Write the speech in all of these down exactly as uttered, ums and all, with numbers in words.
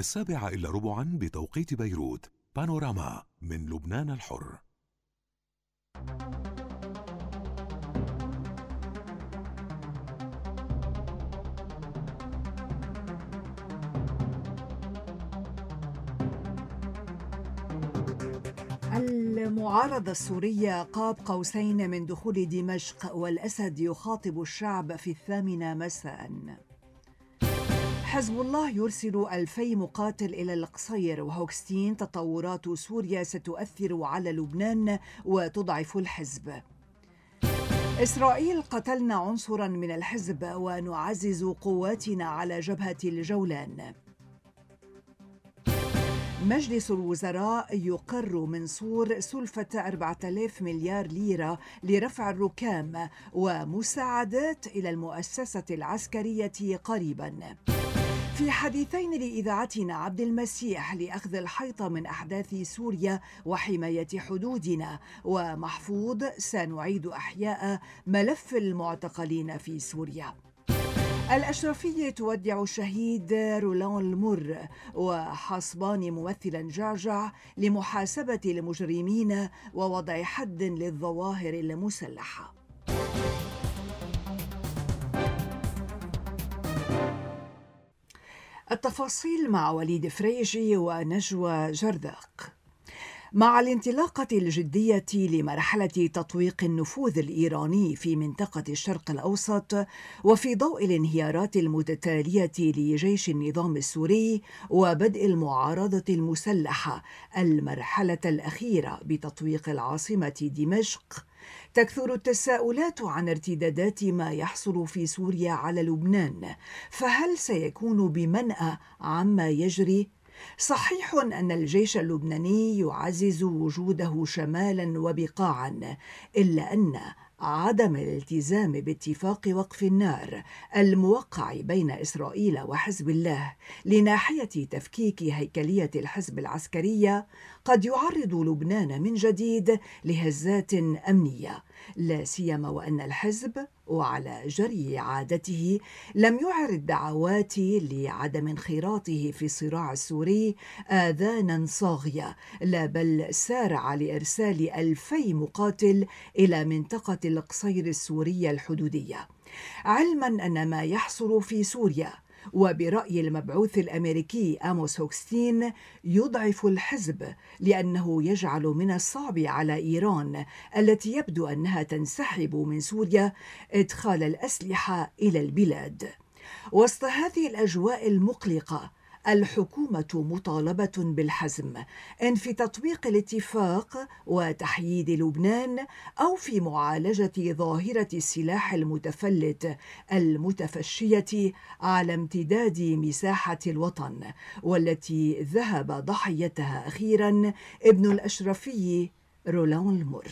السابعة إلا ربعا بتوقيت بيروت. بانوراما من لبنان الحر. المعارضة السورية قاب قوسين من دخول دمشق، والأسد يخاطب الشعب في الثامنة مساء. حزب الله يرسل ألفي مقاتل إلى القصير، وهوكستين تطورات سوريا ستؤثر على لبنان وتضعف الحزب. إسرائيل قتلنا عنصرا من الحزب ونعزز قواتنا على جبهة الجولان. مجلس الوزراء يقر منصور سلفة أربعة آلاف مليار ليرة لرفع الركام ومساعدات إلى المؤسسة العسكرية قريبا. في حديثين لإذاعتنا عبد المسيح لأخذ الحيطة من أحداث سوريا وحماية حدودنا، ومحفوظ سنعيد إحياء ملف المعتقلين في سوريا. الأشرفية تودع الشهيد رولان المر، وحصبان ممثلا جعجع لمحاسبة المجرمين ووضع حد للظواهر المسلحة. التفاصيل مع وليد فريجي ونجوى جرداق. مع الانطلاقة الجدية لمرحلة تطويق النفوذ الإيراني في منطقة الشرق الأوسط، وفي ضوء الانهيارات المتتالية لجيش النظام السوري وبدء المعارضة المسلحة المرحلة الأخيرة بتطويق العاصمة دمشق، تكثر التساؤلات عن ارتدادات ما يحصل في سوريا على لبنان. فهل سيكون بمنأى عما يجري؟ صحيح أن الجيش اللبناني يعزز وجوده شمالا وبقاعا، إلا أن عدم الالتزام باتفاق وقف النار الموقع بين إسرائيل وحزب الله لناحية تفكيك هيكلية الحزب العسكرية قد يعرض لبنان من جديد لهزات أمنية، لا سيما وأن الحزب وعلى جري عادته لم يعر الدعوات لعدم انخراطه في الصراع السوري آذانا صاغية، لا بل سارع لإرسال ألفي مقاتل إلى منطقة القصير السورية الحدودية، علما أن ما يحصل في سوريا وبرأي المبعوث الأمريكي آموس هوكستين يضعف الحزب، لأنه يجعل من الصعب على إيران التي يبدو أنها تنسحب من سوريا إدخال الأسلحة إلى البلاد. وسط هذه الأجواء المقلقة، الحكومة مطالبة بالحزم، إن في تطبيق الاتفاق وتحييد لبنان، أو في معالجة ظاهرة السلاح المتفلت المتفشية على امتداد مساحة الوطن، والتي ذهب ضحيتها أخيرا ابن الأشرفي رولان المر.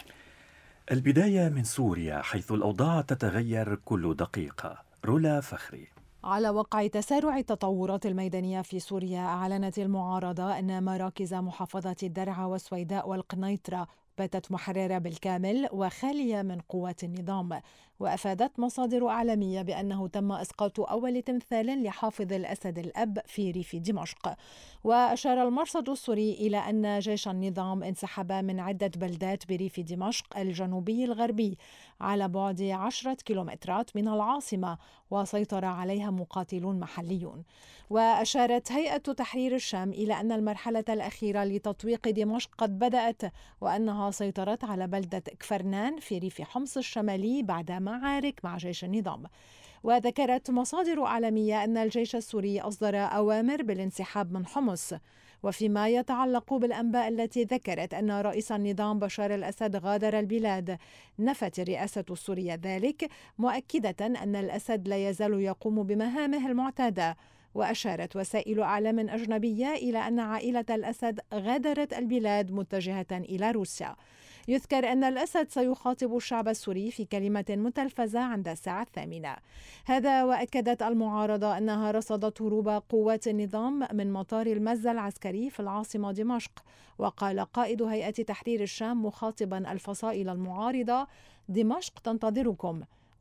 البداية من سوريا، حيث الأوضاع تتغير كل دقيقة. رولا فخري. على وقع تسارع التطورات الميدانية في سوريا، أعلنت المعارضة أن مراكز محافظة الدرعا والسويداء والقنيطرة باتت محررة بالكامل وخالية من قوات النظام. وأفادت مصادر إعلامية بأنه تم إسقاط أول تمثال لحافظ الأسد الأب في ريف دمشق. وأشار المرصد السوري إلى أن جيش النظام انسحب من عدة بلدات بريف دمشق الجنوبي الغربي على بعد عشرة كيلومترات من العاصمة، وسيطر عليها مقاتلون محليون. وأشارت هيئة تحرير الشام إلى أن المرحلة الأخيرة لتطويق دمشق قد بدأت، وأنها سيطرت على بلدة كفرنان في ريف حمص الشمالي بعد معارك مع جيش النظام. وذكرت مصادر إعلامية أن الجيش السوري أصدر أوامر بالانسحاب من حمص. وفيما يتعلق بالأنباء التي ذكرت أن رئيس النظام بشار الأسد غادر البلاد، نفت الرئاسة السورية ذلك، مؤكدة أن الأسد لا يزال يقوم بمهامه المعتادة. وأشارت وسائل إعلام أجنبية إلى أن عائلة الأسد غادرت البلاد متجهة إلى روسيا. يذكر أن الأسد سيخاطب الشعب السوري في كلمة متلفزة عند الساعة الثامنة. هذا وأكدت المعارضة أنها رصدت هروب قوات النظام من مطار المزة العسكري في العاصمة دمشق. وقال قائد هيئة تحرير الشام مخاطبا الفصائل المعارضة: دمشق تنتظركم.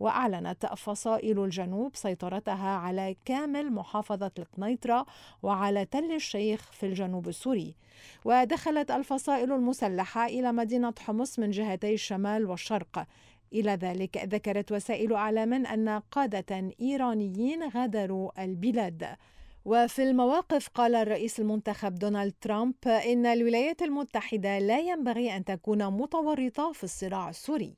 وأعلنت فصائل الجنوب سيطرتها على كامل محافظة القنيطرة وعلى تل الشيخ في الجنوب السوري. ودخلت الفصائل المسلحة إلى مدينة حمص من جهتي الشمال والشرق. إلى ذلك ذكرت وسائل إعلام أن قادة إيرانيين غادروا البلاد. وفي المواقف قال الرئيس المنتخب دونالد ترامب إن الولايات المتحدة لا ينبغي أن تكون متورطة في الصراع السوري.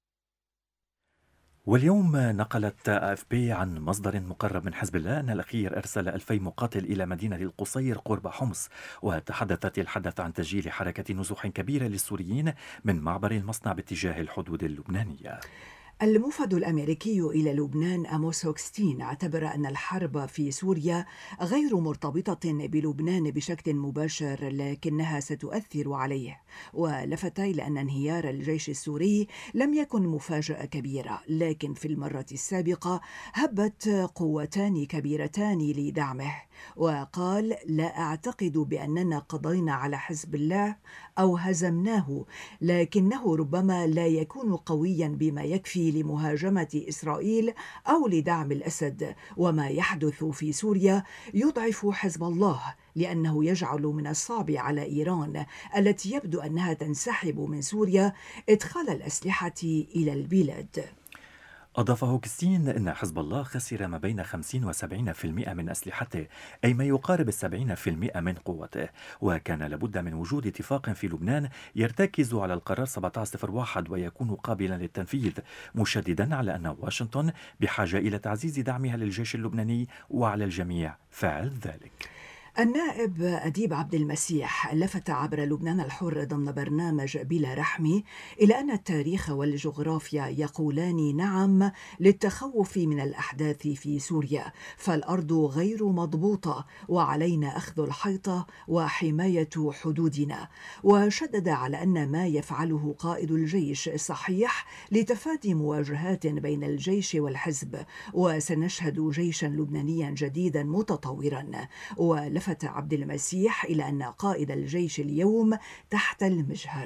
واليوم نقلت اف بي عن مصدر مقرب من حزب الله أن الأخير أرسل ألفي مقاتل إلى مدينة القصير قرب حمص، وتحدثت الحدث عن تسجيل حركة نزوح كبيرة للسوريين من معبر المصنع باتجاه الحدود اللبنانية. الموفد الأمريكي إلى لبنان أموس هوكستين اعتبر أن الحرب في سوريا غير مرتبطة بلبنان بشكل مباشر، لكنها ستؤثر عليه، ولفت إلى أن انهيار الجيش السوري لم يكن مفاجأة كبيرة، لكن في المرة السابقة هبت قوتان كبيرتان لدعمه. وقال: لا أعتقد بأننا قضينا على حزب الله أو هزمناه، لكنه ربما لا يكون قويا بما يكفي لمهاجمة إسرائيل أو لدعم الأسد. وما يحدث في سوريا يضعف حزب الله، لأنه يجعل من الصعب على إيران التي يبدو أنها تنسحب من سوريا إدخال الأسلحة إلى البلاد. أضاف هوكستين أن حزب الله خسر ما بين خمسين وسبعين بالمئة من أسلحته، أي ما يقارب السبعين بالمئة من قوته، وكان لابد من وجود اتفاق في لبنان يرتكز على القرار سبعة عشر صفر واحد ويكون قابلا للتنفيذ، مشددا على أن واشنطن بحاجة إلى تعزيز دعمها للجيش اللبناني وعلى الجميع فعل ذلك. النائب أديب عبد المسيح لفت عبر لبنان الحر ضمن برنامج بلا رحمة إلى أن التاريخ والجغرافيا يقولان نعم للتخوف من الأحداث في سوريا، فالأرض غير مضبوطة وعلينا أخذ الحيطة وحماية حدودنا. وشدد على أن ما يفعله قائد الجيش صحيح لتفادي مواجهات بين الجيش والحزب، وسنشهد جيشا لبنانيا جديدا متطورا. ولفت لفت عبد المسيح إلى أن قائد الجيش اليوم تحت المجهر.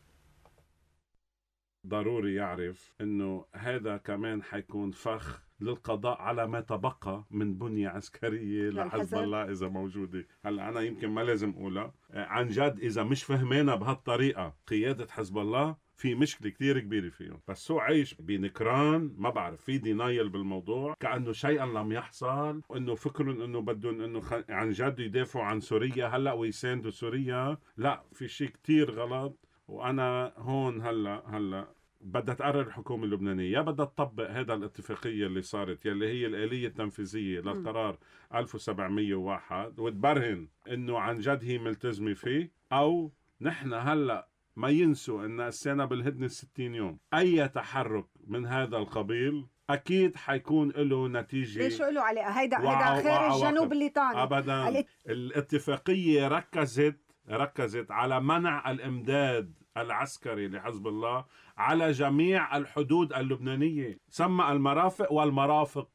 ضروري يعرف أنه هذا كمان حيكون فخ للقضاء على ما تبقى من بنية عسكرية لحزب الله إذا موجودة. هلأ أنا يمكن ما لازم أقولها عن جد، إذا مش فهمينا بهالطريقة قيادة حزب الله في مشكلة كتير كبيرة فيهم. بس هو عايش بنكران، ما بعرف، في دينايل بالموضوع، كأنه شيئا لم يحصل، وإنه فكرن إنه بدون إنه خ... عن جد يدافعوا عن سوريا هلأ ويساندوا سوريا. لا، في شيء كتير غلط. وأنا هون هلأ هلأ بدها تقرر الحكومة اللبنانية، يا بدها تطبق هذا الاتفاقية اللي صارت يلي هي الآلية التنفيذية للقرار ألف وسبعمية وواحد وتبرهن إنه عن جد هي ملتزمة فيه، أو نحن هلأ ما ينسوا أن السنة بالهدنة ستين يوم أي تحرك من هذا القبيل أكيد حيكون له نتيجة. ليش قلوا عليها هيدا هيدا خير الجنوب الليطاني أبدا. الات... الاتفاقية ركزت ركزت على منع الإمداد العسكري لحزب الله على جميع الحدود اللبنانية، سمى المرافق والمرافق.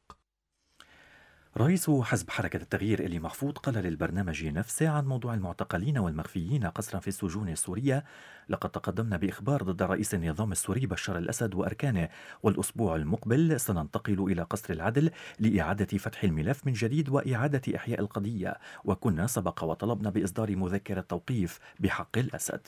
رئيس حزب حركة التغيير إلي محفوظ قال للبرنامج نفسه عن موضوع المعتقلين والمخفيين قسرا في السجون السورية: لقد تقدمنا بإخبار ضد رئيس النظام السوري بشار الأسد وأركانه، والأسبوع المقبل سننتقل إلى قصر العدل لإعادة فتح الملف من جديد وإعادة إحياء القضية، وكنا سبق وطلبنا بإصدار مذكرة توقيف بحق الأسد.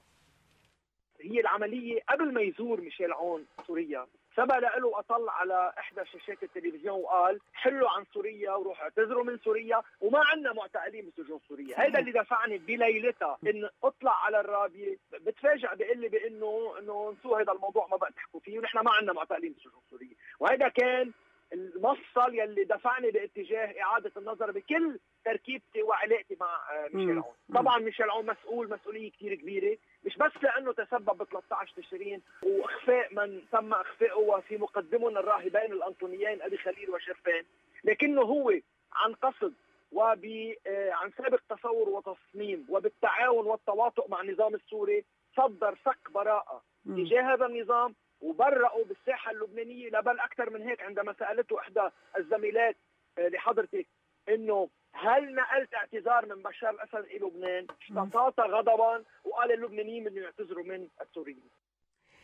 هي العملية قبل ما يزور ميشيل عون سوريا سبق له وأطل على إحدى شاشات التلفزيون وقال حلوا عن سوريا وروحوا اعتذروا من سوريا وما عندنا معتقلين بسجون سوريا. هذا اللي دفعني بليلتها إن أطلع على الرابية بتفاجأ بيقول لي بأنه إنه انسوا هذا الموضوع ما بقى تحكوا فيه ونحن ما عندنا معتقلين بسجون سوريا. وهذا كان المفصل يلي دفعني باتجاه إعادة النظر بكل تركيبتي وعلاقتي مع ميشيل عون. طبعا ميشيل عون مسؤول مسؤولية كتير كبيرة، مش بس لأنه تسبب ب ثلاثة عشر تشرين وإخفاء من تم إخفائه وفي مقدمهم الراهبين الأنطونيين أبي خليل وشرفان، لكنه هو عن قصد وعن سابق تصور وتصميم وبالتعاون والتواطؤ مع النظام السوري صدر سك براءة تجاه هذا النظام وبرأوا بالساحة اللبنانية. لبل أكثر من هيك، عندما سألته إحدى الزميلات لحضرتك إنه هل نقلت اعتذار من بشار الأسد إلى لبنان، اشتاط غضبا وقال اللبنانيين بدهم يعتذروا من السوريين.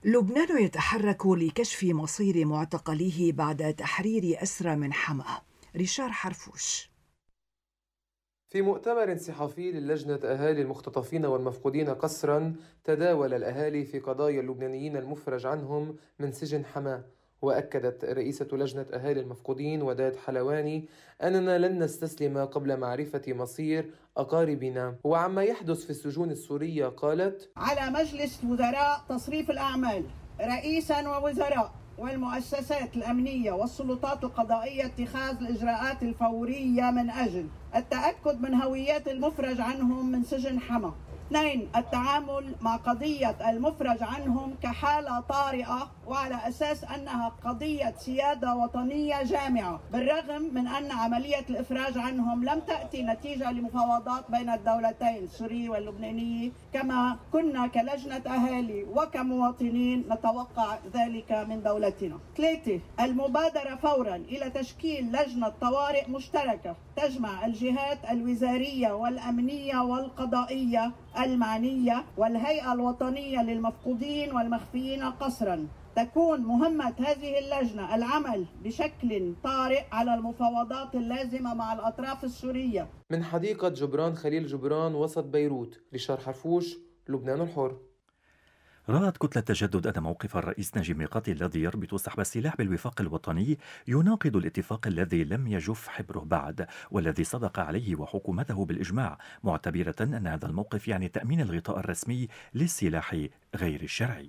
لبنان يتحرك لكشف مصير معتقليه بعد تحرير أسرى من حما. ريشار حرفوش. في مؤتمر صحفي للجنة أهالي المختطفين والمفقودين قسرا، تداول الأهالي في قضايا اللبنانيين المفرج عنهم من سجن حما. وأكدت رئيسة لجنة أهالي المفقودين وداد حلواني أننا لن نستسلم قبل معرفة مصير أقاربنا. وعما يحدث في السجون السورية قالت: على مجلس وزراء تصريف الأعمال رئيسا ووزراء والمؤسسات الأمنية والسلطات القضائية اتخاذ الإجراءات الفورية من أجل التأكد من هويات المفرج عنهم من سجن حما. اثنين، التعامل مع قضية المفرج عنهم كحالة طارئة وعلى أساس أنها قضية سيادة وطنية جامعة، بالرغم من أن عملية الإفراج عنهم لم تأتي نتيجة لمفاوضات بين الدولتين السورية واللبنانية كما كنا كلجنة أهالي وكمواطنين نتوقع ذلك من دولتنا. ثلاثة، المبادرة فورا إلى تشكيل لجنة طوارئ مشتركة تجمع الجهات الوزارية والأمنية والقضائية المعنية والهيئة الوطنية للمفقودين والمخفيين قسرا. تكون مهمة هذه اللجنة العمل بشكل طارئ على المفاوضات اللازمة مع الأطراف السورية. من حديقة جبران خليل جبران وسط بيروت، ريشار حرفوش، لبنان الحر. رأت كتلة تجدد أن موقف الرئيس نجيب ميقاتي الذي يربط سحب السلاح بالوفاق الوطني يناقض الاتفاق الذي لم يجف حبره بعد والذي صدق عليه وحكومته بالإجماع، معتبرة أن هذا الموقف يعني تأمين الغطاء الرسمي للسلاح غير الشرعي.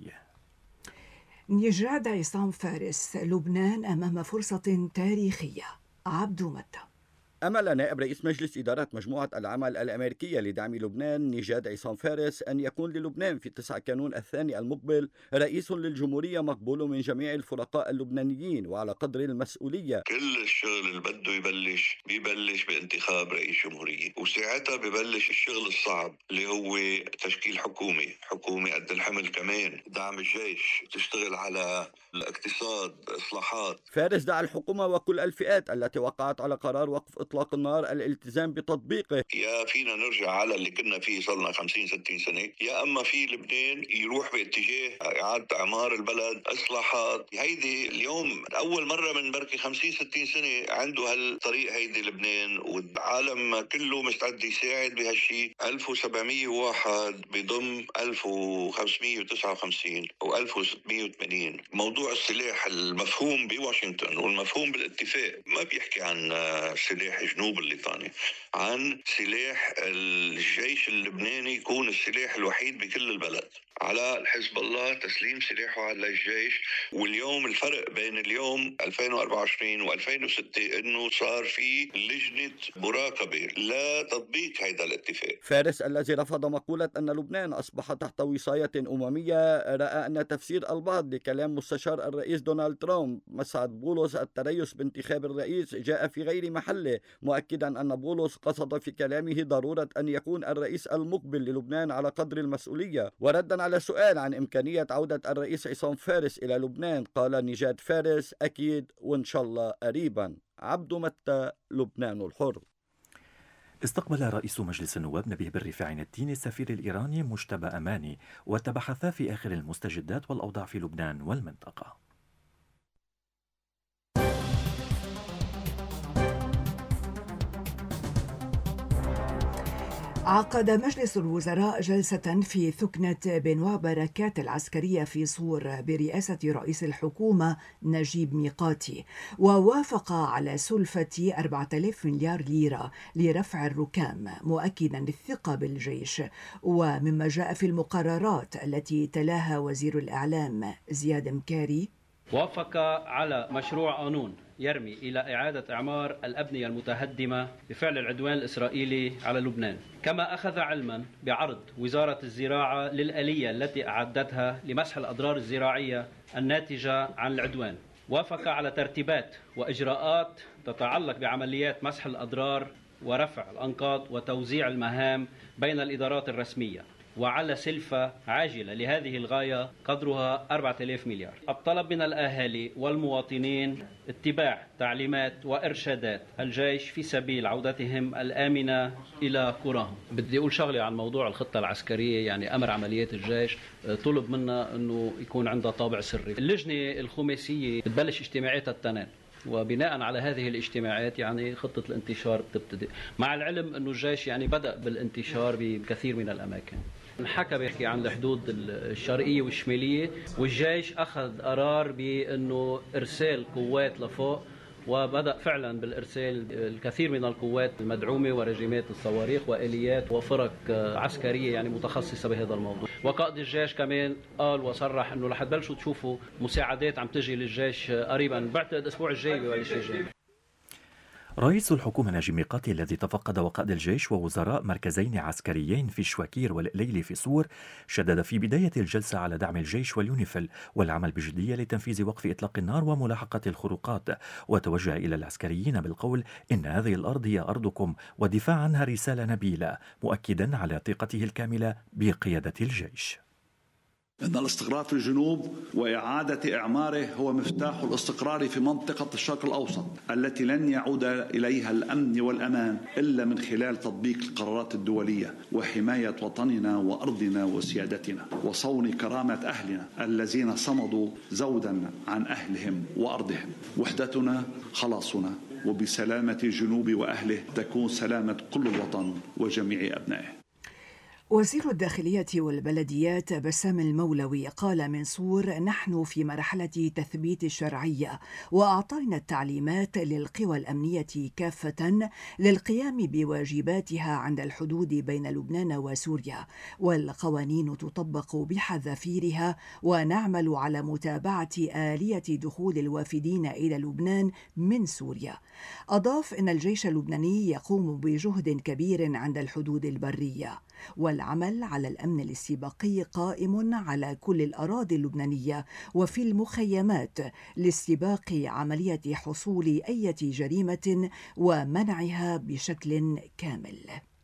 نجاد عصام فارس. لبنان أمام فرصة تاريخية. عبدو متى. أمل نائب رئيس مجلس إدارة مجموعة العمل الأمريكية لدعم لبنان نجاد عصام فارس أن يكون للبنان في تسعة كانون الثاني المقبل رئيس للجمهورية مقبول من جميع الفرقاء اللبنانيين وعلى قدر المسؤولية. كل الشغل اللي بده يبلش بيبلش بانتخاب رئيس جمهورية، وساعتها ببلش الشغل الصعب اللي هو تشكيل حكومة حكومة قد الحمل، كمان دعم الجيش، تشتغل على الاقتصاد، إصلاحات. فارس دعا الحكومة وكل الفئات التي وقعت على قرار وقف إطلاق النار الالتزام بتطبيقه. يا فينا نرجع على اللي كنا فيه صلنا خمسين ستين سنة، يا أما في لبنان يروح باتجاه إعادة إعمار البلد، إصلاحات. هيدي اليوم أول مرة من بركي خمسين ستين سنة عنده هالطريق هيدي لبنان، والعالم كله مستعد يساعد بهالشي. ألف وسبعمية وواحد بضم ألف وخمسمية وتسعة وخمسين و ألف وستمية وثمانين. موضوع السلاح المفهوم بواشنطن والمفهوم بالاتفاق ما بيحكي عن سلاح جنوب الليطاني، عن سلاح الجيش اللبناني يكون السلاح الوحيد بكل البلد. على حزب الله تسليم سلاحه على الجيش. واليوم الفرق بين اليوم ألفين وأربعة وعشرين وألفين وستة انه صار في لجنة مراقبة لتطبيق هذا الاتفاق. فارس الذي رفض مقولة أن لبنان أصبح تحت وصاية أممية رأى أن تفسير البعض لكلام مستشار الرئيس دونالد ترامب مسعد بولس التريث بانتخاب الرئيس جاء في غير محله، مؤكدا أن بولس قصد في كلامه ضرورة أن يكون الرئيس المقبل للبنان على قدر المسؤولية. وردا على سؤال عن إمكانية عودة الرئيس عصام فارس إلى لبنان قال نجاد فارس: أكيد وإن شاء الله قريبا. عبدو متى، لبنان الحر. استقبل رئيس مجلس النواب نبيه بن رفاعي الدين السفير الإيراني مجتبى أماني وتبحثا في آخر المستجدات والأوضاع في لبنان والمنطقة. عقد مجلس الوزراء جلسة في ثكنة بنوا بركات العسكرية في صور برئاسة رئيس الحكومة نجيب ميقاتي، ووافق على سلفة أربعة آلاف مليار ليرة لرفع الركام، مؤكدا الثقة بالجيش. ومما جاء في المقررات التي تلاها وزير الإعلام زياد مكاري، وافق على مشروع قانون يرمي إلى إعادة إعمار الأبنية المتهدمة بفعل العدوان الإسرائيلي على لبنان، كما أخذ علما بعرض وزارة الزراعة للآلية التي أعدتها لمسح الأضرار الزراعية الناتجة عن العدوان. وافق على ترتيبات وإجراءات تتعلق بعمليات مسح الأضرار ورفع الأنقاض وتوزيع المهام بين الإدارات الرسمية. وعلى سلفة عاجلة لهذه الغاية قدرها أربعة آلاف مليار. الطلب من الأهالي والمواطنين اتباع تعليمات وإرشادات الجيش في سبيل عودتهم الآمنة إلى قراهم. بدي أقول شغلة عن موضوع الخطة العسكرية، يعني أمر عمليات الجيش طلب منا أنه يكون عندها طابع سري. اللجنة الخماسية بتبلش اجتماعاتها التنين، وبناء على هذه الاجتماعات يعني خطة الانتشار بتبتدئ، مع العلم أنه الجيش يعني بدأ بالانتشار بكثير من الأماكن. نحكى بيحكي عن الحدود الشرقية والشمالية، والجيش أخذ قرار بأنه إرسال قوات لفوق، وبدأ فعلا بالإرسال الكثير من القوات المدعومة ورجيمات الصواريخ وآليات وفرق عسكرية يعني متخصصة بهذا الموضوع. وقائد الجيش كمان قال وصرح أنه رح تبلشوا تشوفوا مساعدات عم تجي للجيش قريبا، بعتقد الأسبوع الجاي ببلش الجاي. رئيس الحكومة نجيب ميقاتي الذي تفقد وقائد الجيش ووزراء مركزين عسكريين في شواكير والقليلي في صور شدد في بداية الجلسة على دعم الجيش واليونيفيل والعمل بجدية لتنفيذ وقف إطلاق النار وملاحقة الخروقات، وتوجه إلى العسكريين بالقول إن هذه الأرض هي أرضكم والدفاع عنها رسالة نبيلة، مؤكدا على ثقته الكاملة بقيادة الجيش. إن الاستقرار في الجنوب وإعادة إعماره هو مفتاح الاستقرار في منطقة الشرق الأوسط التي لن يعود إليها الأمن والأمان إلا من خلال تطبيق القرارات الدولية وحماية وطننا وأرضنا وسيادتنا وصون كرامة أهلنا الذين صمدوا زودا عن أهلهم وأرضهم. وحدتنا خلاصنا، وبسلامة الجنوب وأهله تكون سلامة كل الوطن وجميع أبنائه. وزير الداخلية والبلديات بسام المولوي قال من صور: نحن في مرحلة تثبيت الشرعية، وأعطينا التعليمات للقوى الأمنية كافة للقيام بواجباتها عند الحدود بين لبنان وسوريا، والقوانين تطبق بحذافيرها، ونعمل على متابعة آلية دخول الوافدين إلى لبنان من سوريا. أضاف إن الجيش اللبناني يقوم بجهد كبير عند الحدود البرية، والعمل على الأمن الاستباقي قائم على كل الأراضي اللبنانية وفي المخيمات لاستباق عملية حصول أي جريمة ومنعها بشكل كامل.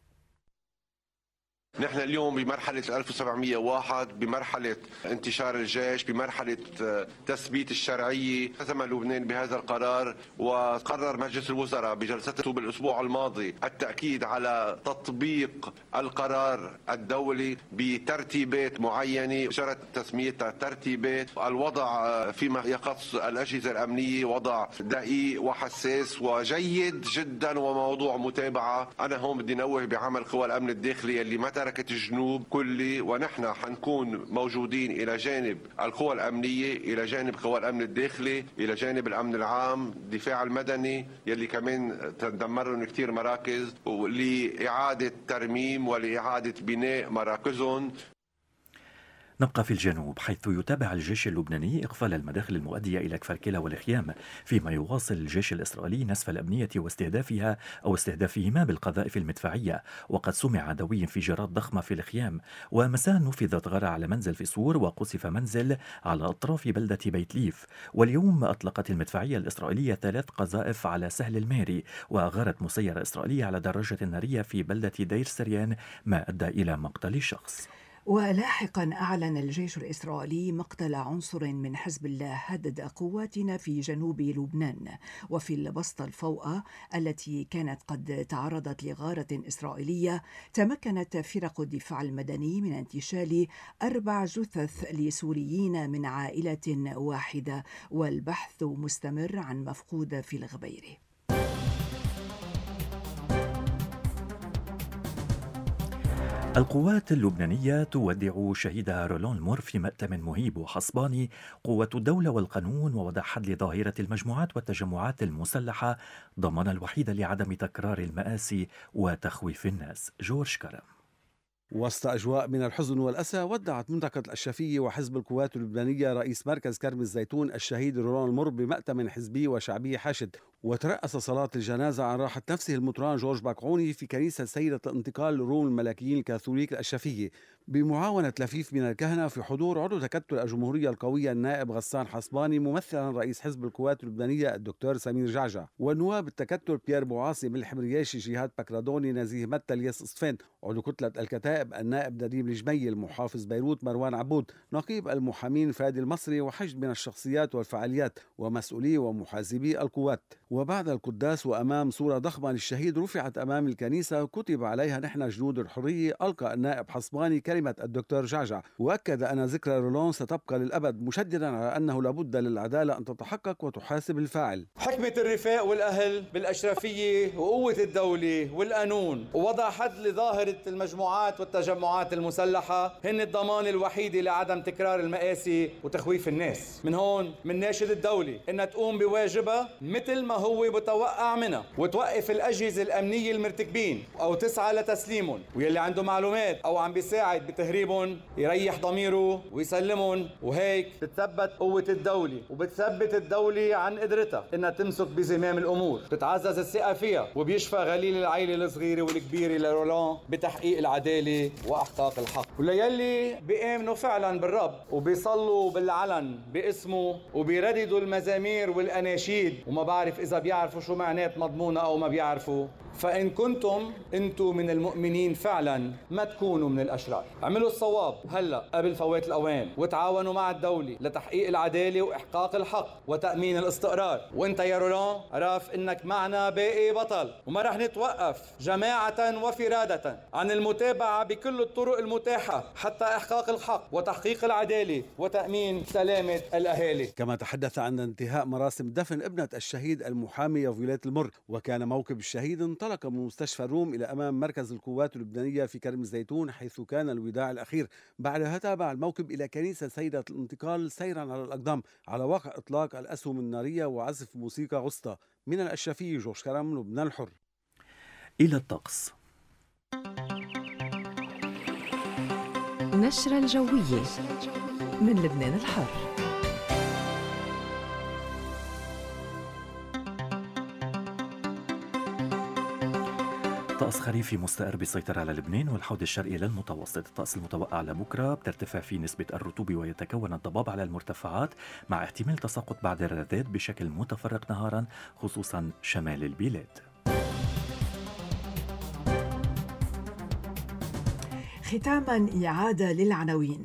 نحن اليوم بمرحلة ألف وسبعمئة وواحد، بمرحلة انتشار الجيش، بمرحلة تثبيت الشرعية. حسم لبنان بهذا القرار، وقرر مجلس الوزراء بجلسته بالأسبوع الماضي التأكيد على تطبيق القرار الدولي بترتيبات معينة جرت تسميتها ترتيبات. الوضع فيما يخص الأجهزة الأمنية وضع دقيق وحساس وجيد جدا وموضوع متابعة. أنا هون بدي نوه بعمل قوى الأمن الداخلي اللي متى تركت الجنوب كلي، ونحن حنكون موجودين إلى جانب القوى الأمنية، إلى جانب قوى الأمن الداخلي، إلى جانب الأمن العام، الدفاع المدني يلي كمان تدمرهم كتير مراكز، لإعادة ترميم ولإعادة بناء مراكزهم. نبقى في الجنوب، حيث يتابع الجيش اللبناني إقفال المداخل المؤدية إلى كفركلة والخيام، فيما يواصل الجيش الإسرائيلي نسف الأبنية واستهدافها أو استهدافهما بالقذائف المدفعية. وقد سمع دوي انفجارات ضخمة في الخيام، ومساء نفذت غارة على منزل في صور، وقصف منزل على أطراف بلدة بيت ليف. واليوم أطلقت المدفعية الإسرائيلية ثلاث قذائف على سهل الماري، وغارت مسيرة إسرائيلية على دراجة نارية في بلدة دير سريان، ما أدى إلى مقتل شخص. ولاحقا أعلن الجيش الإسرائيلي مقتل عنصر من حزب الله هدد قواتنا في جنوب لبنان. وفي البسطة الفوقة التي كانت قد تعرضت لغارة إسرائيلية، تمكنت فرق الدفاع المدني من انتشال أربع جثث لسوريين من عائلة واحدة، والبحث مستمر عن مفقود في الغبيري. القوات اللبنانية تودع شهيدها رولان مور في مأتم مهيب وحصباني. قوة الدولة والقانون ووضع حد لظاهرة المجموعات والتجمعات المسلحة ضمن الوحيد لعدم تكرار المآسي وتخويف الناس. جورج كرم. وسط أجواء من الحزن والأسى، ودعت منطقة الأشرفية وحزب القوات اللبنانية رئيس مركز كرم الزيتون الشهيد رولان مور بمأتم حزبي وشعبي حاشد. وترأس صلاة الجنازة عن راحة نفسه المطران جورج باكعوني في كنيسة سيدة الانتقال روم الملاكيين الكاثوليك الأشرفية بمعاونة لفيف من الكهنة في حضور عضو تكتل الجمهورية القوية النائب غسان حصباني ممثلا رئيس حزب القوات اللبنانية الدكتور سمير جعجع، والنواب التكتل بيير بوعاصي ملح مرياشي جهاد بكرادوني نزيه متى الياس اصفين، عضو كتلة الكتائب النائب نديم الجميل، محافظ بيروت مروان عبود، نقيب المحامين فادي المصري، وحشد من الشخصيات والفعاليات ومسؤولي ومحاسبي القوات. وبعد القداس وأمام صورة ضخمة للشهيد رفعت أمام الكنيسة كتب عليها نحن جنود الحرية، ألقى النائب حصباني كلمة الدكتور جعجع وأكد أن ذكرى رولون ستبقى للأبد، مشددا على أنه لابد للعدالة أن تتحقق وتحاسب الفاعل. حكمة الرفاق والأهل بالأشرفية وقوة الدولة والقانون ووضع حد لظاهرة المجموعات والتجمعات المسلحة هن الضمان الوحيد لعدم تكرار المآسي وتخويف الناس. من هون من ناشد الدولة أنها تقوم بواجبها مثل ما هو متوقع منها، وتوقف الأجهزة الأمنية المرتكبين أو تسعى لتسليمهم، واللي عنده معلومات أو عم بيساعد بتهريبهم يريح ضميره ويسلمهم، وهيك بتثبت قوة الدولة وبتثبت الدولة عن قدرتها إنها تمسك بزمام الأمور، بتعزز الثقة فيها، وبيشفى غليل العائلة الصغيرة والكبيرة لرولان بتحقيق العدالة وإحقاق الحق. وليلي بيآمنوا فعلا بالرب وبيصلوا بالعلن باسمه وبيرددوا المزامير والأناشيد، وما بعرف إذا بيعرفوا شو معنات مضمونة أو ما بيعرفوا، فإن كنتم أنتم من المؤمنين فعلا ما تكونوا من الأشرار. اعملوا الصواب هلأ قبل فوات الأوان، وتعاونوا مع الدولة لتحقيق العدالة وإحقاق الحق وتأمين الاستقرار. وانت يا رولان عرف إنك معنا باقي بطل، وما رح نتوقف جماعة وفرادة عن المتابعة بكل الطرق المتاحة حتى إحقاق الحق وتحقيق العدالة وتأمين سلامة الأهالي. كما تحدث عن انتهاء مراسم دفن ابنة الشهيد المحامية فيوليت المر، وكان موكب الشهيد انطلق من مستشفى الروم إلى أمام مركز القوات اللبنانية في كرم الزيتون حيث كان الوداع الأخير. بعدها تابع الموكب إلى كنيسة سيدة الانتقال سيرا على الأقدام على واقع إطلاق الأسهم النارية وعزف موسيقى غسطى. من الأشرفية جورج كرم، لبنان الحر. إلى الطقس. نشرة الجوية من لبنان الحر. طقس خريفي مستقر بيسيطر على لبنان والحوض الشرقي للمتوسط. الطقس المتوقع لبكره بترتفع فيه نسبة الرطوبة ويتكون الضباب على المرتفعات مع احتمال تساقط بعض الرذاذ بشكل متفرق نهارا خصوصا شمال البلاد. ختاما إعادة للعناوين.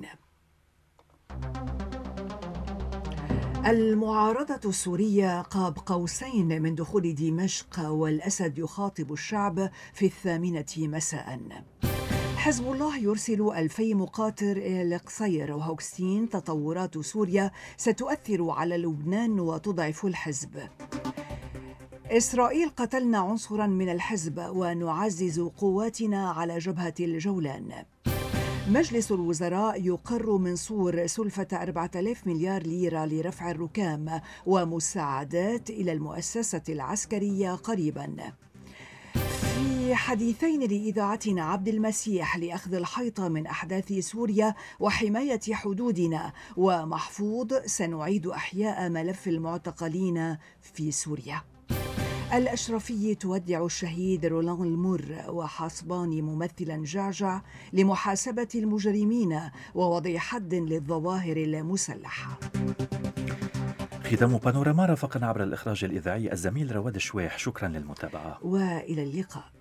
المعارضة السورية قاب قوسين من دخول دمشق والأسد يخاطب الشعب في الثامنة مساء. حزب الله يرسل ألفي مقاتل إلى القصير وهوكستين. تطورات سوريا ستؤثر على لبنان وتضعف الحزب. إسرائيل قتلنا عنصرا من الحزب ونعزز قواتنا على جبهة الجولان. مجلس الوزراء يقر منصور سلفة أربعة آلاف مليار ليرة لرفع الركام ومساعدات إلى المؤسسة العسكرية قريبا. في حديثين لإذاعتنا عبد المسيح لأخذ الحيطة من أحداث سوريا وحماية حدودنا، ومحفوظ سنعيد أحياء ملف المعتقلين في سوريا. الأشرفية تودع الشهيد رولان المر وحصباني ممثلا جعجع لمحاسبة المجرمين ووضع حد للظواهر المسلحة. ختام بانوراما رافقنا عبر الإخراج الإذاعي الزميل رواد الشويح. شكرا للمتابعة وإلى اللقاء.